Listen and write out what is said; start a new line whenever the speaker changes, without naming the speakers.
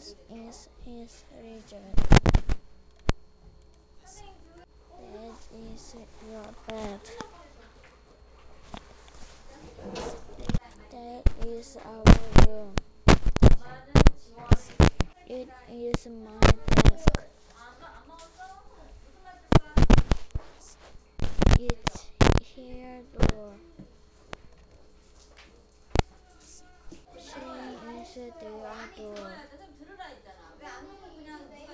is his region. That is your bed. That is our room. It is my desk. It's her door. She is their door.